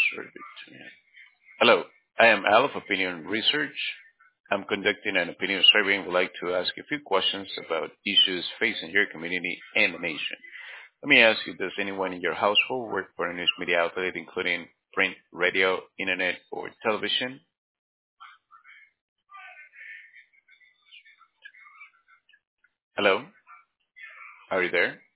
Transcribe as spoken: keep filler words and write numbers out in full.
Survey. Hello, I am Al of Opinion Research. I'm conducting an opinion survey and would like to ask a few questions about issues facing your community and the nation. Let me ask you, does anyone in your household work for a news media outlet, including print, radio, internet, or television? Hello, are you there?